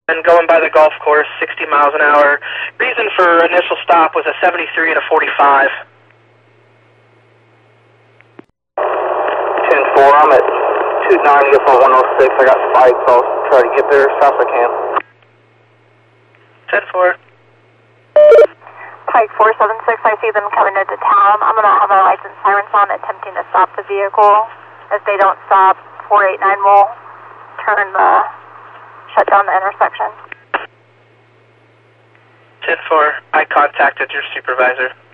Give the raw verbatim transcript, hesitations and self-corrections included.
And going by the golf course, sixty miles an hour. Reason for initial stop was a seventy-three and a forty-five. ten four, I'm at two ninety up on one oh six. I got spikes, so I'll try to get there as fast as I can. ten four. Pike four seven six, I see them coming into town. I'm going to have our lights and sirens on, attempting to stop the vehicle. If they don't stop, four eight nine will turn the, shut down the intersection. ten four, I contacted your supervisor.